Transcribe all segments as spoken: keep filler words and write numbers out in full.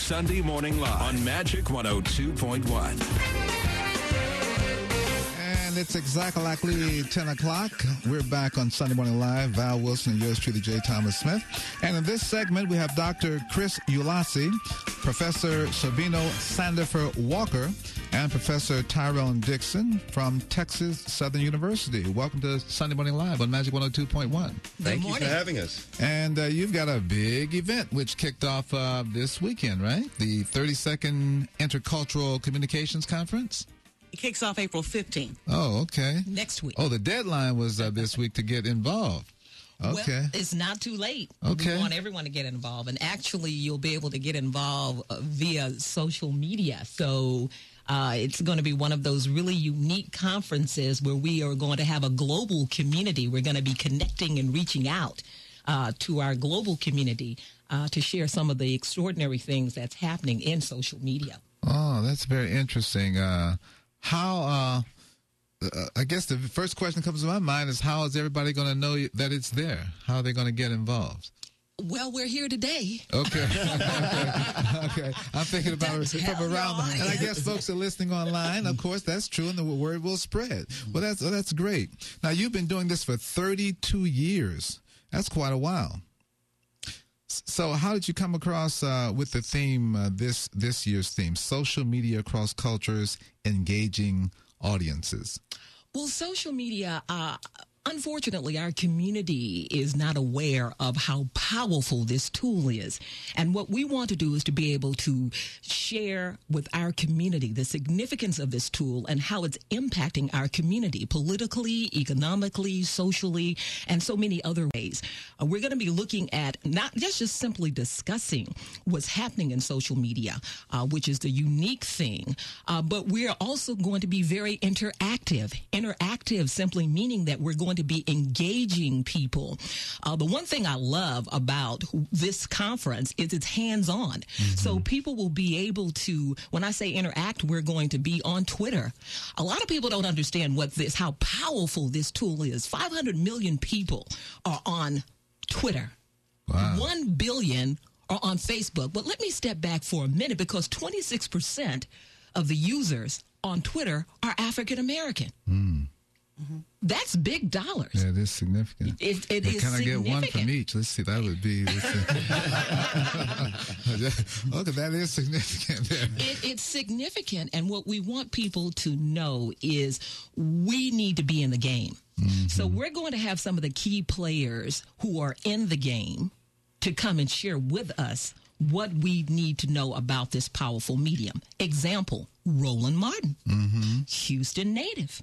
Sunday Morning Live on Magic one oh two point one. And it's exactly ten o'clock. We're back on Sunday Morning Live. Val Wilson and yours truly, J. Thomas Smith. And in this segment, we have Doctor Chris Ulasi, Professor Sabino Sandifer Walker, and Professor Tyrone Dixon from Texas Southern University. Welcome to Sunday Morning Live on Magic one oh two point one. Thank you for having us. And uh, you've got a big event which kicked off uh, this weekend, right? The thirty-second Intercultural Communications Conference? It kicks off April fifteenth. Oh, okay. Next week. Oh, the deadline was uh, this week to get involved. Okay. Well, it's not too late. Okay. We want everyone to get involved. And actually, you'll be able to get involved uh, via social media. So uh, it's going to be one of those really unique conferences where we are going to have a global community. We're going to be connecting and reaching out uh, to our global community uh, to share some of the extraordinary things that's happening in social media. Oh, that's very interesting. Uh, how... Uh Uh, I guess the first question that comes to my mind is, how is everybody going to know that it's there? How are they going to get involved? Well, we're here today. Okay. okay. okay. I'm thinking about it from around. The, and I guess folks are listening online. Of course, that's true, and the word will spread. Well, that's oh, that's great. Now, you've been doing this for thirty-two years. That's quite a while. So how did you come across uh, with the theme, uh, this this year's theme, social media across cultures, engaging audiences? Well, social media, uh, unfortunately, our community is not aware of how powerful this tool is. And what we want to do is to be able to share with our community the significance of this tool and how it's impacting our community politically, economically, socially, and so many other ways. Uh, we're going to be looking at not just, just simply discussing what's happening in social media, uh, which is the unique thing, uh, but we're also going to be very interactive. Interactive simply meaning that we're going to be engaging people. Uh, the one thing I love about this conference is it's hands-on. Mm-hmm. So people will be able to, when I say interact, we're going to be on Twitter. A lot of people don't understand what this, how powerful this tool is. five hundred million people are on Twitter. Wow. one billion are on Facebook. But let me step back for a minute, because twenty-six percent of the users on Twitter are African American. Mm. Mm-hmm. That's big dollars. Yeah, it is significant. It, it yeah, is Can I get one significant. from each? Let's see. That would be. Okay, that is significant. It, it's significant, and what we want people to know is we need to be in the game. Mm-hmm. So we're going to have some of the key players who are in the game to come and share with us what we need to know about this powerful medium. Example, Roland Martin, mm-hmm. Houston native.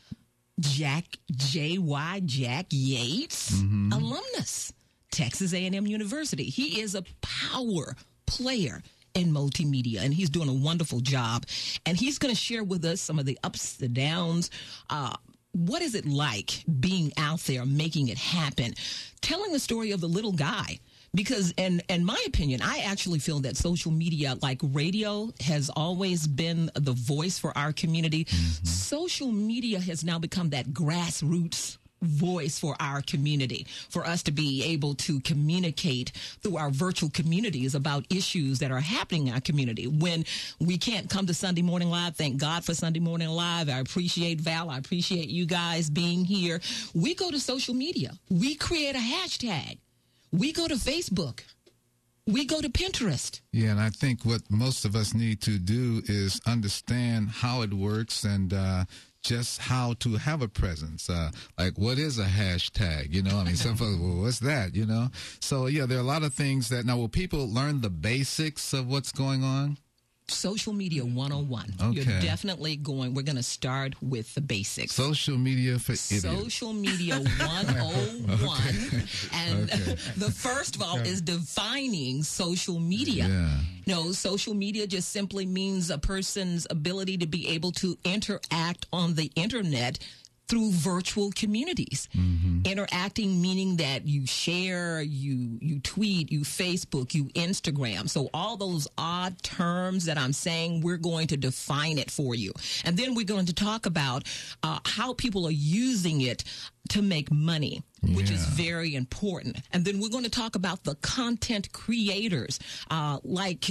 Jack, J Y. Jack Yates, mm-hmm. alumnus, Texas A and M University. He is a power player in multimedia, and he's doing a wonderful job. And he's going to share with us some of the ups, the downs. Uh, what is it like being out there, making it happen, telling the story of the little guy? Because, in, in my opinion, I actually feel that social media, like radio, has always been the voice for our community. Mm-hmm. Social media has now become that grassroots voice for our community, for us to be able to communicate through our virtual communities about issues that are happening in our community. When we can't come to Sunday Morning Live, thank God for Sunday Morning Live. I appreciate Val. I appreciate you guys being here. We go to social media. We create a hashtag. We go to Facebook. We go to Pinterest. Yeah, and I think what most of us need to do is understand how it works and uh, just how to have a presence. Uh, like, what is a hashtag? You know, I mean, some folks, well, what's that? You know? So, yeah, there are a lot of things that, now, will people learn the basics of what's going on? Social Media one oh one. Okay. You're definitely going, we're going to start with the basics. Social media for idiots. Social Media one oh one. Okay. And okay. the first of all is defining social media. Yeah. No, social media just simply means a person's ability to be able to interact on the internet through virtual communities. Mm-hmm. Interacting meaning that you share, you you tweet, you Facebook, you Instagram. So all those odd terms that I'm saying, we're going to define it for you. And then we're going to talk about uh, how people are using it to make money, which yeah. is very important. And then we're going to talk about the content creators, uh, like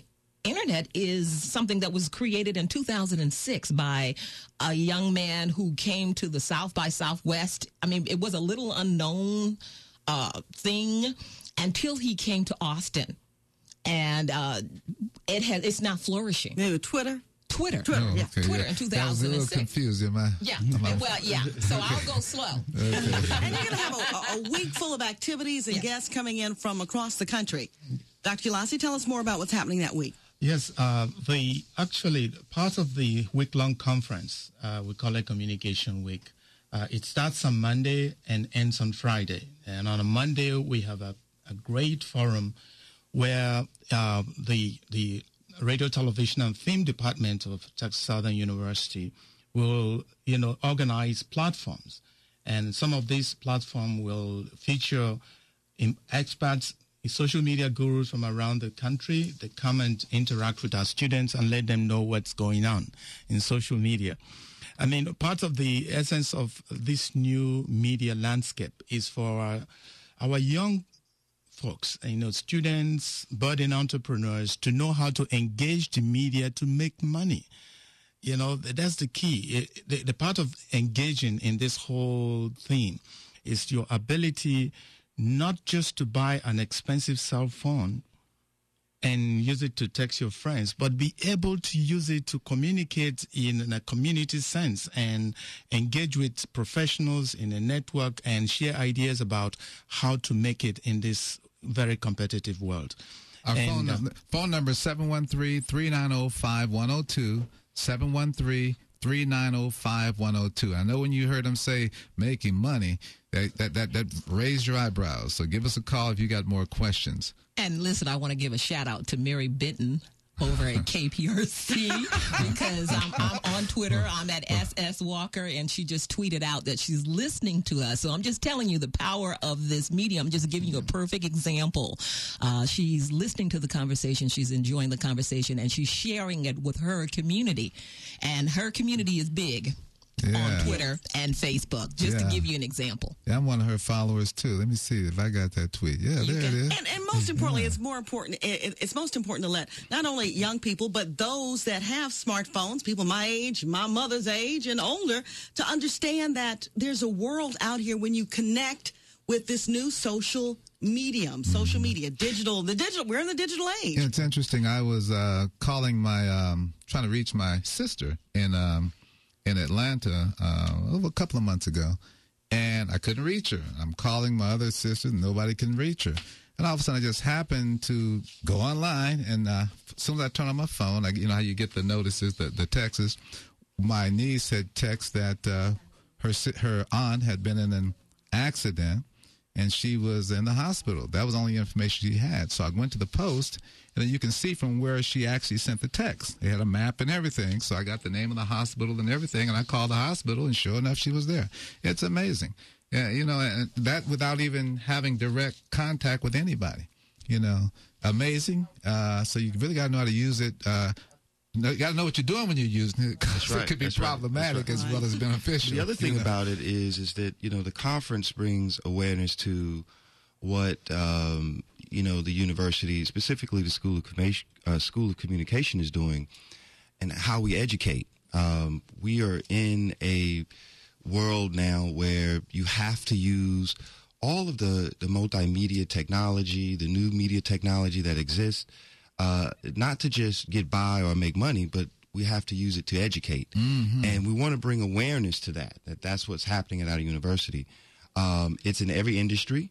internet is something that was created in two thousand six by a young man who came to the South by Southwest. I mean, it was a little unknown uh, thing until he came to Austin. And uh, it has, it's now flourishing. Maybe Twitter? Twitter. Twitter, Oh, yeah. okay, Twitter yeah. in two thousand six. That was a little confused, am I? Yeah. Am I- Well, yeah. So I'll go slow. Okay. And you're going to have a, a week full of activities and Yes. guests coming in from across the country. Doctor Kilasi, tell us more about what's happening that week. Yes, uh, the actually part of the week-long conference, uh, we call it Communication Week. Uh, it starts on Monday and ends on Friday. And on a Monday, we have a, a great forum where uh, the the Radio, Television, and Film Department of Texas Southern University will, you know, organize platforms, and some of these platforms will feature in experts, social media gurus from around the country. They come and interact with our students and let them know what's going on in social media. I mean, part of the essence of this new media landscape is for our, our young folks, you know, students, budding entrepreneurs, to know how to engage the media to make money. You know, that's the key. It, the, the part of engaging in this whole thing is your ability not just to buy an expensive cell phone and use it to text your friends, but be able to use it to communicate in a community sense and engage with professionals in a network and share ideas about how to make it in this very competitive world. Our And, phone, uh, number, phone number is seven one three, three nine zero, five one zero two, seven one three, three nine zero, five one zero two. I know when you heard them say making money, that, that, that, that raised your eyebrows. So give us a call if you got more questions. And listen, I want to give a shout out to Mary Benton over at K P R C because I'm, I'm on Twitter. I'm at S S Walker, and she just tweeted out that she's listening to us. So I'm just telling you the power of this medium. I'm just giving you a perfect example. Uh, she's listening to the conversation. She's enjoying the conversation, and she's sharing it with her community. And her community is big. Yeah. On Twitter and Facebook, just Yeah. to give you an example. Yeah, I'm one of her followers, too. Let me see if I got that tweet. Yeah, You there it can- is. And, and most importantly, it's more important. It, it's most important to let not only young people, but those that have smartphones, people my age, my mother's age, and older, to understand that there's a world out here when you connect with this new social medium, social media, digital. The digital. We're in the digital age. Yeah, it's interesting. I was uh, calling my, um, trying to reach my sister in um, in Atlanta uh, a couple of months ago, and I couldn't reach her. I'm calling my other sister, nobody can reach her. And all of a sudden, I just happened to go online, and uh, as soon as I turn on my phone, I, you know how you get the notices, the, the texts. My niece had texted that uh, her si- her aunt had been in an accident, and she was in the hospital. That was the only information she had. So I went to the post, and then you can see from where she actually sent the text. They had a map and everything, so I got the name of the hospital and everything, and I called the hospital, and sure enough, she was there. It's amazing. Yeah, you know, and that without even having direct contact with anybody, you know, amazing. Uh, so you really got to know how to use it. Uh, you got to know what you're doing when you're using it, because right, it could be that's right, problematic that's as right. well as beneficial. The other thing you know? about it is, is that, you know, the conference brings awareness to what, um, you know, the university, specifically the School of, Commu- uh, School of Communication is doing, and how we educate. Um, we are in a world now where you have to use all of the, the multimedia technology, the new media technology that exists, uh, not to just get by or make money, but we have to use it to educate. Mm-hmm. And we want to bring awareness to that, that that's what's happening at our university. Um, it's in every industry,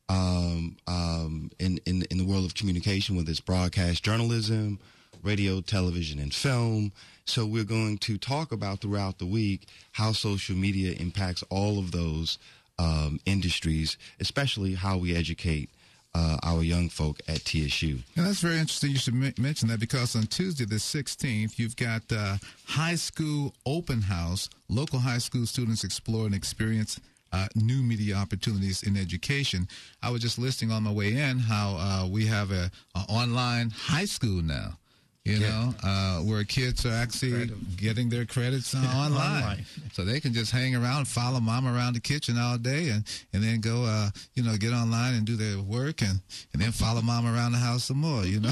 um, um, in, in, in the world of communication, whether it's broadcast journalism, radio, television, and film. So we're going to talk about throughout the week how social media impacts all of those um, industries, especially how we educate uh, our young folk at T S U. And that's very interesting. You should m- mention that, because on Tuesday the sixteenth, you've got uh, high school open house. Local high school students explore and experience uh, new media opportunities in education. I was just listing on my way in how uh, we have a, a online high school now. You Yeah. know, uh, where kids are actually getting their credits uh, online. Online. So they can just hang around, follow mom around the kitchen all day, and, and then go, uh, you know, get online and do their work, and, and then follow mom around the house some more, you know.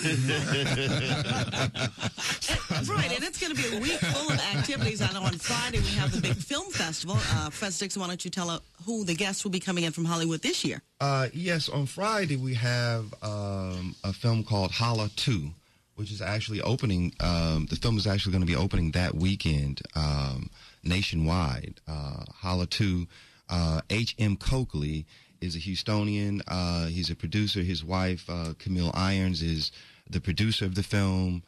Right, and it's going to be a week full of activities. I know on Friday we have the big film festival. Uh, Professor Dixon, why don't you tell uh, who the guests will be coming in from Hollywood this year? Uh, yes, on Friday we have um, a film called Holla two, which is actually opening. Um, the film is actually going to be opening that weekend um, nationwide. Uh, Holla two, uh, H M Coakley is a Houstonian. Uh, he's a producer. His wife, uh, Camille Irons, is the producer of the film.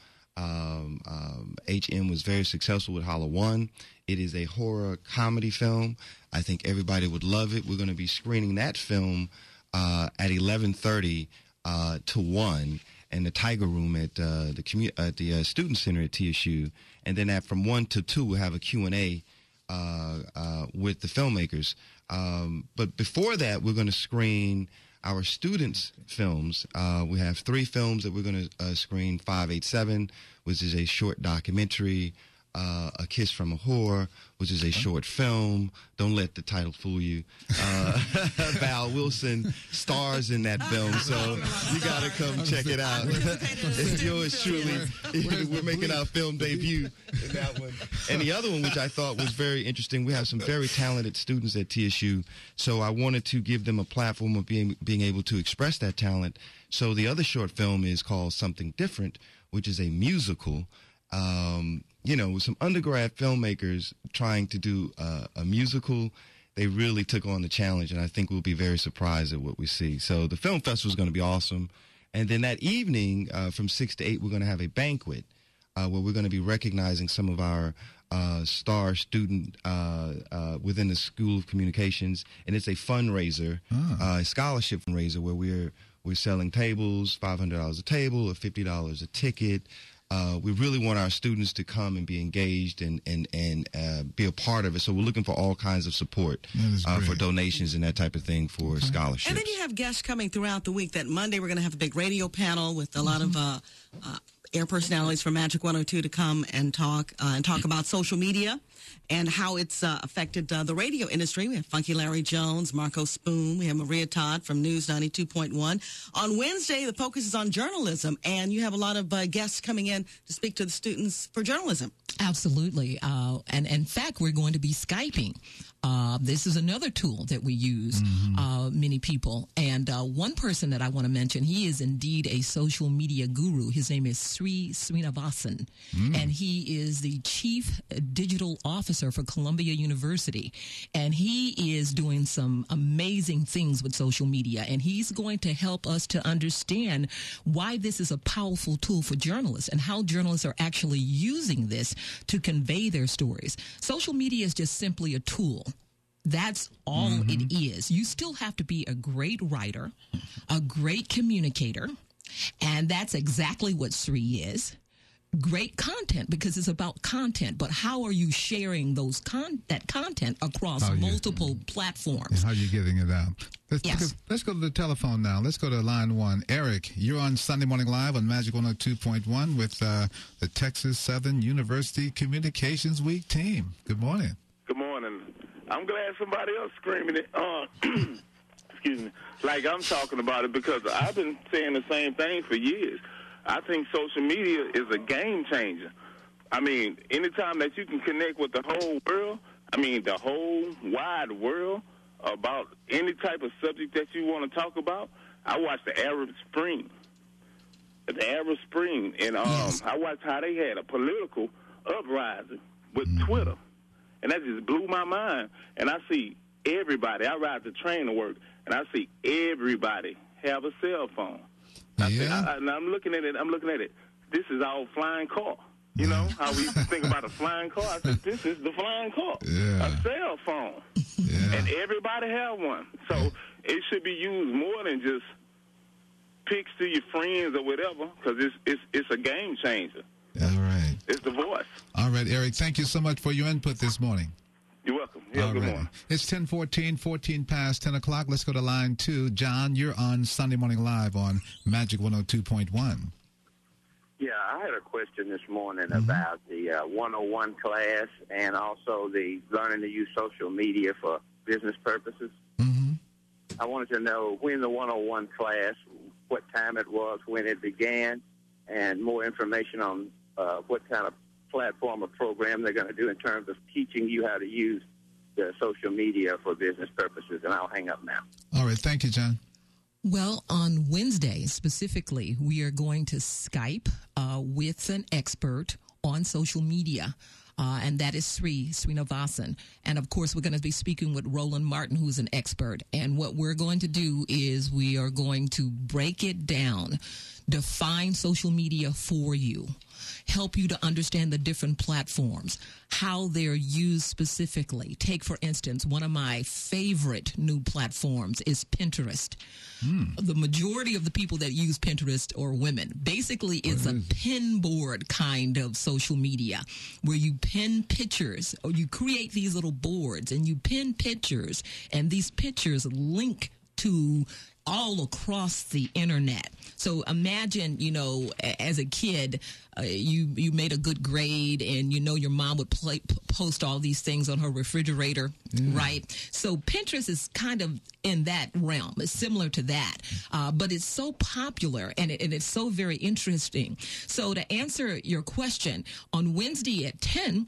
Um, um, H M was very successful with Holla one. It is a horror comedy film. I think everybody would love it. We're going to be screening that film uh, at eleven thirty uh, to one. And the Tiger Room at uh, the commu- at the uh, Student Center at T S U, and then at from one to two we'll have a Q and A uh, uh, with the filmmakers. Um, but before that, we're going to screen our students' films. Uh, we have three films that we're going to uh, screen: five eight seven, which is a short documentary; uh, A Kiss from a Whore, which is a short film. Don't let the title fool you. Uh, Val Wilson stars in that film, so you got to come check it out. It's yours truly. We're making our film debut in that one. And the other one, which I thought was very interesting, we have some very talented students at T S U, so I wanted to give them a platform of being, being able to express that talent. So the other short film is called Something Different, which is a musical. Um, you know, with some undergrad filmmakers trying to do uh, a musical, they really took on the challenge, and I think we'll be very surprised at what we see. So the film festival is going to be awesome. And then that evening, uh, from six to eight, we're going to have a banquet uh, where we're going to be recognizing some of our uh, star student uh, uh, within the School of Communications, and it's a fundraiser, Ah. uh, a scholarship fundraiser where we're we're selling tables, five hundred dollars a table or fifty dollars a ticket. Uh, we really want our students to come and be engaged and and and uh, be a part of it. So we're looking for all kinds of support That is uh, great. for donations and that type of thing for scholarships. And then you have guests coming throughout the week. That Monday, we're going to have a big radio panel with a lot of uh, uh, air personalities from Magic one oh two to come and talk uh, and talk about social media and how it's uh, affected uh, the radio industry. We have Funky Larry Jones, Marco Spoon. We have Maria Todd from News ninety-two point one. On Wednesday, the focus is on journalism, and you have a lot of uh, guests coming in to speak to the students for journalism. Absolutely. Uh, and in fact, we're going to be Skyping. Uh, this is another tool that we use, mm-hmm. uh, many people. And uh, one person that I want to mention, he is indeed a social media guru. His name is Sri Srinivasan, mm. and he is the chief digital officer for Columbia University. And he is doing some amazing things with social media, and he's going to help us to understand why this is a powerful tool for journalists and how journalists are actually using this to convey their stories. Social media is just simply a tool. That's all mm-hmm. it is. You still have to be a great writer, a great communicator, and that's exactly what Sri is. Great content, because it's about content, but how are you sharing those con- that content across How you- multiple platforms? And how you getting it out? Let's, Yes. let's, let's go to the telephone now. Let's go to line one. Eric, you're on Sunday Morning Live on Magic one oh two point one with uh, the Texas Southern University Communications Week team. Good morning. Good morning. I'm glad somebody else screaming it. Uh, excuse me. Like I'm talking about it, because I've been saying the same thing for years. I think social media is a game changer. I mean, anytime that you can connect with the whole world, I mean, the whole wide world about any type of subject that you want to talk about. I watched the Arab Spring. The Arab Spring. And um, Yes. I watched how they had a political uprising with Mm-hmm. Twitter. And that just blew my mind. And I see everybody. I ride the train to work, and I see everybody have a cell phone. I said, Yeah. I, and I'm looking at it. I'm looking at it. This is our flying car. You know how we used to think about a flying car. I said, this is the flying car. Yeah. A cell phone. Yeah. And everybody have one. So it should be used more than just pics to your friends or whatever, because it's it's it's a game changer. All right. It's the voice. All right, Eric, thank you so much for your input this morning. You're welcome. Yeah, All good right. morning. It's ten fourteen, fourteen past ten o'clock. Let's go to line two. John, you're on Sunday Morning Live on Magic one oh two point one. Yeah, I had a question this morning mm-hmm. about the uh, one oh one class and also the learning to use social media for business purposes. Mm-hmm. I wanted to know when the one oh one class, what time it was, when it began, and more information on uh, what kind of platform or program they're going to do in terms of teaching you how to use the social media for business purposes. And I'll hang up now. All right. Thank you, John. Well, on Wednesday specifically, we are going to Skype uh, with an expert on social media. Uh, and that is Sri Srinivasan. And of course, we're going to be speaking with Roland Martin, who's an expert. And what we're going to do is we are going to break it down, define social media for you, help you to understand the different platforms, how they're used specifically. Take, for instance, one of my favorite new platforms is Pinterest. Mm. The majority of the people that use Pinterest are women. Basically, it's a pin board kind of social media where you pin pictures, or you create these little boards and you pin pictures, and these pictures link to all across the internet. So imagine, you know, as a kid, uh, you you made a good grade, and you know your mom would play, p- post all these things on her refrigerator, mm. right? So Pinterest is kind of in that realm. It's similar to that, uh, but it's so popular, and, it, and it's so very interesting. So to answer your question, on Wednesday at ten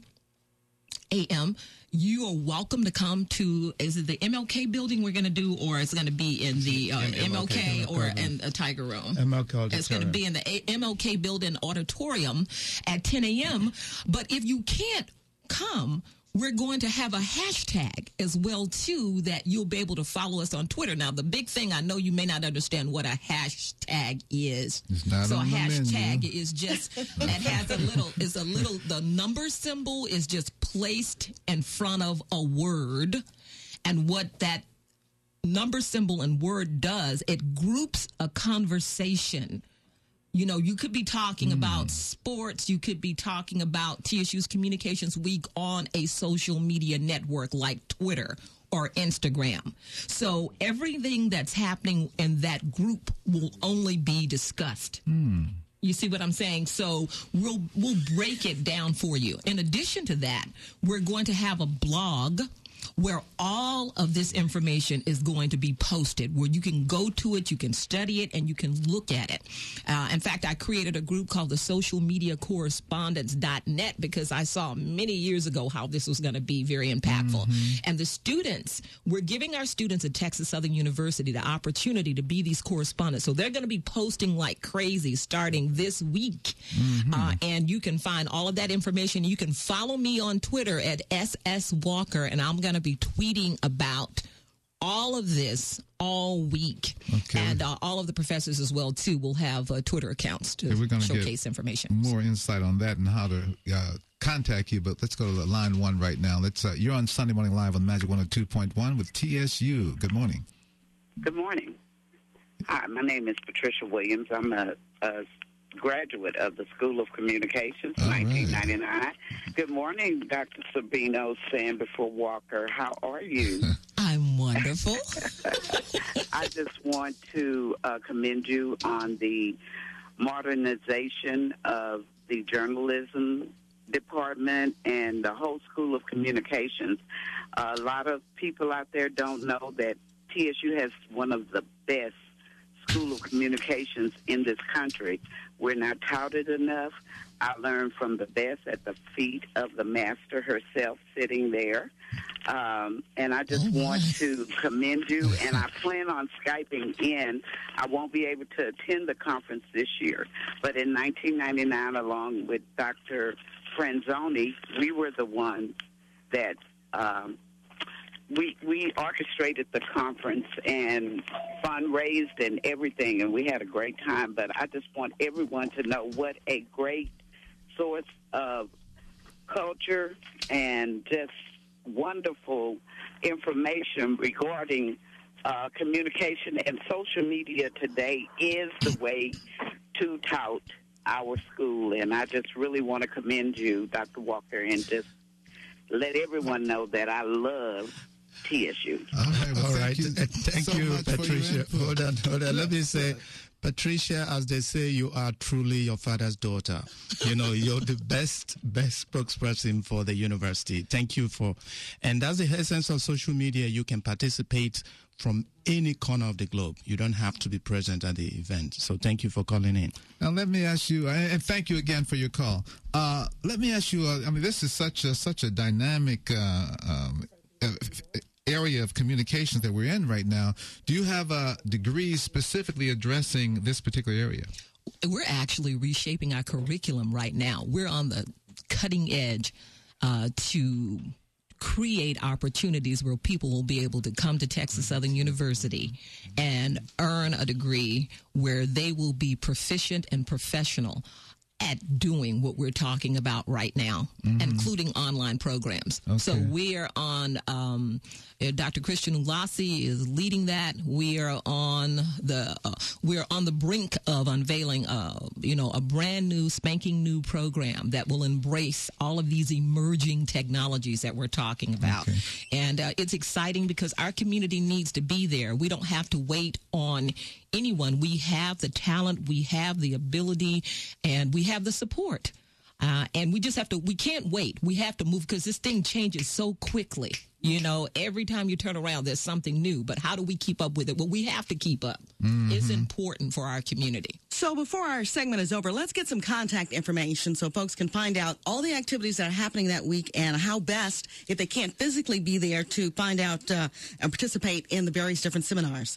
a.m., you are welcome to come to, is it the M L K building we're going to do, or it's going to be in the uh, M L K or in a Tiger Room? M L K auditorium. It's going to be in the a- M L K building auditorium at ten a.m. But if you can't come, we're going to have a hashtag as well, too, that you'll be able to follow us on Twitter. Now, the big thing, I know you may not understand what a hashtag is. It's not so on a the hashtag menu. is just, it has a little, is a little, the number symbol is just placed in front of a word. And what that number symbol and word does, it groups a conversation. You know, you could be talking mm. about sports. You could be talking about T S U's Communications Week on a social media network like Twitter or Instagram. So everything that's happening in that group will only be discussed. Mm. You see what I'm saying? So we'll we'll break it down for you. In addition to that, we're going to have a blog where all of this information is going to be posted, where you can go to it, you can study it, and you can look at it. Uh, in fact, I created a group called the Social Media Correspondence dot net because I saw many years ago how this was going to be very impactful. Mm-hmm. And the students, we're giving our students at Texas Southern University the opportunity to be these correspondents. So they're going to be posting like crazy starting this week. Mm-hmm. Uh, and you can find all of that information. You can follow me on Twitter at S S Walker, and I'm going to be tweeting about all of this all week. Okay. And uh, all of the professors as well, too, will have uh, Twitter accounts to okay, showcase information. More insight on that and how to uh, contact you. But let's go to line one right now. Let's. Uh, you're on Sunday Morning Live on Magic one oh two point one with T S U. Good morning. Good morning. Hi, my name is Patricia Williams. I'm a, a graduate of the School of Communications, all nineteen ninety-nine. Right. Good morning, Doctor Sabino Sandiford Walker. How are you? I'm wonderful. I just want to uh, commend you on the modernization of the journalism department and the whole School of Communications. Uh, a lot of people out there don't know that T S U has one of the best School of Communications in this country. We're not touted enough. I learned from the best at the feet of the master herself sitting there. Um, and I just oh want to commend you, and I plan on Skyping in. I won't be able to attend the conference this year, but in nineteen ninety-nine, along with Doctor Franzoni, we were the ones that um, we we orchestrated the conference and fundraised and everything, and we had a great time. But I just want everyone to know what a great source of culture and just wonderful information regarding uh, communication and social media today is the way to tout our school. And I just really want to commend you, Doctor Walker, and just let everyone know that I love T S U. All right. Well, All thank right. you, Uh, thank so you, much for your Patricia. input. Hold on, hold on. Let me say, Patricia, as they say, you are truly your father's daughter. You know, you're the best, best spokesperson for the university. Thank you for, and that's the essence of social media. You can participate from any corner of the globe. You don't have to be present at the event. So thank you for calling in. Now let me ask you, and thank you again for your call. Uh, let me ask you. Uh, I mean, this is such a such a dynamic uh, um, area of communications that we're in right now. Do you have a degree specifically addressing this particular area? We're actually reshaping our curriculum right now. We're on the cutting edge uh, to create opportunities where people will be able to come to Texas Southern University and earn a degree where they will be proficient and professional at doing what we're talking about right now, mm-hmm. including online programs. Okay. So we are on, um, Doctor Christian Ulasi is leading that. We are on the, uh, we're on the brink of unveiling, uh, you know, a brand new, spanking new program that will embrace all of these emerging technologies that we're talking about. Okay. And uh, it's exciting because our community needs to be there. We don't have to wait on anyone. We have the talent, we have the ability, and we have the support. Uh, and we just have to, we can't wait. We have to move because this thing changes so quickly. You know, every time you turn around, there's something new. But how do we keep up with it? Well, we have to keep up. Mm-hmm. It's important for our community. So before our segment is over, let's get some contact information so folks can find out all the activities that are happening that week and how best, if they can't physically be there, to find out uh, and participate in the various different seminars.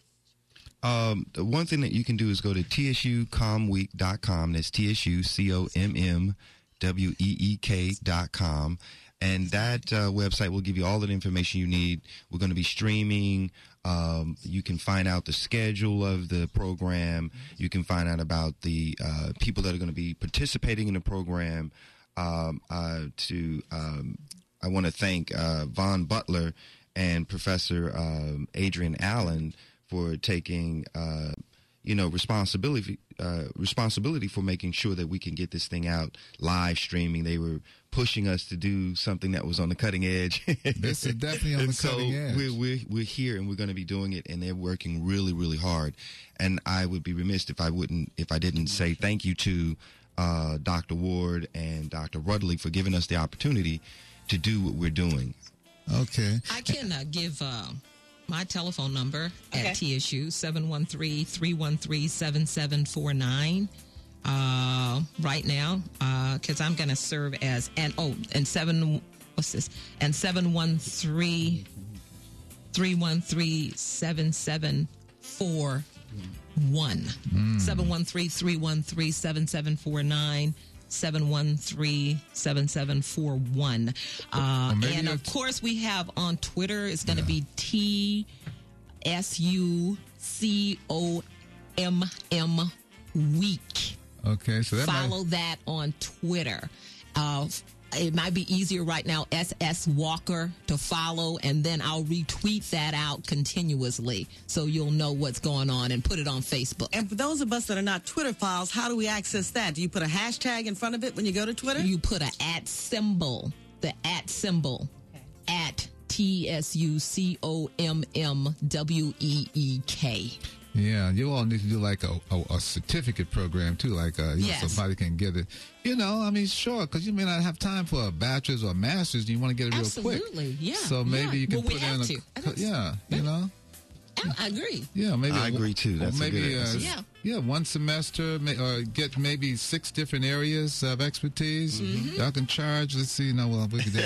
Um, the one thing that you can do is go to T S U com week dot com. That's T S U C O M M W E E K dot com. And that uh, website will give you all the information you need. We're going to be streaming. Um, you can find out the schedule of the program. You can find out about the uh, people that are going to be participating in the program. Um, uh, to um, I want to thank uh, Vaughn Butler and Professor um, Adrian Allen for taking, uh, you know, responsibility uh, responsibility for making sure that we can get this thing out live streaming. They were pushing us to do something that was on the cutting edge. This is definitely on and the so cutting edge. We're, we're, we're here and we're going to be doing it, and they're working really, really hard. And I would be remiss if I wouldn't, if I didn't say thank you to uh, Doctor Ward and Doctor Rudley for giving us the opportunity to do what we're doing. Okay. I can uh, give uh, my telephone number okay. at T S U, seven one three, three one three, seven seven four nine. Uh, right now, because uh, I'm going to serve as, and oh, and seven, what's this? And seven one three, three one three, seven seven four one. Mm. seven one three, three one three, seven seven four nine. seven one three, seven seven four one. Uh, and of course, we have on Twitter, it's going to yeah. be T S U C O M M Week. Okay, so that follow might... that on Twitter. Uh, it might be easier right now, S S Walker to follow, and then I'll retweet that out continuously so you'll know what's going on and put it on Facebook. And for those of us that are not Twitter files, how do we access that? Do you put a hashtag in front of it when you go to Twitter? You put an at symbol, the at symbol, okay. at T S U C O M M W E E K. Yeah, you all need to do like a, a, a certificate program too, like uh, you yes. know, somebody can get it. You know, I mean, sure, because you may not have time for a bachelor's or a master's, and you want to get it Absolutely. real quick. Absolutely, yeah. So maybe yeah. you can well, put we in have a, to. yeah, you know. I agree. Yeah, maybe. I agree too. That's maybe, a good uh, yeah. yeah, one semester, may, or get maybe six different areas of expertise. Mm-hmm. Y'all can charge. Let's see. No, well, we can do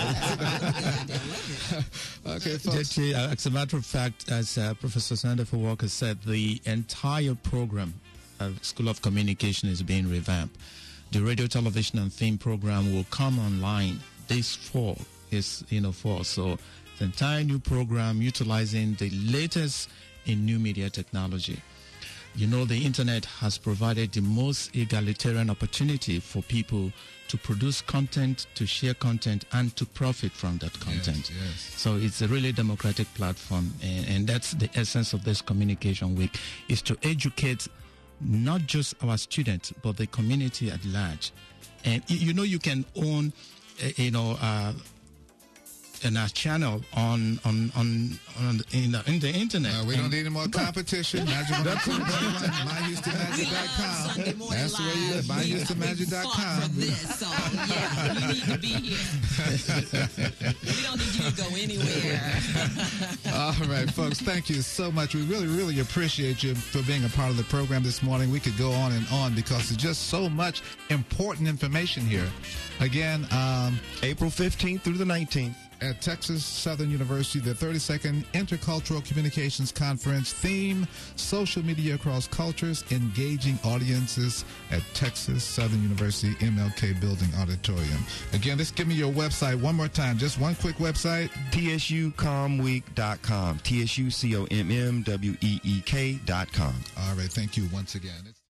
that. Okay, folks. As a matter of fact, as uh, Professor Sanderford Walker said, the entire program of School of Communication is being revamped. The radio, television, and theme program will come online this fall. Is you know fall so. The entire new program utilizing the latest in new media technology. You know, the internet has provided the most egalitarian opportunity for people to produce content, to share content, and to profit from that content. Yes, yes. So it's a really democratic platform, and, and that's the essence of this Communication Week, is to educate not just our students, but the community at large. And, you know, you can own, you know, uh, in our channel on on on, on in, the, in the internet. Uh, we and don't need any more competition. Magic one oh two point one, my houston magic dot com. That's the way you live. my houston magic dot com. For this, so yeah, you need to be here. We don't need you to go anywhere. All right, folks, thank you so much. We really, really appreciate you for being a part of the program this morning. We could go on and on because there's just so much important information here. Again, um, April fifteenth through the nineteenth. At Texas Southern University, the thirty-second Intercultural Communications Conference, theme, social media across cultures, engaging audiences at Texas Southern University M L K Building Auditorium. Again, just give me your website one more time, just one quick website. T S U com week dot com. T S U C O M M W E E K dot com. All right, thank you once again. It's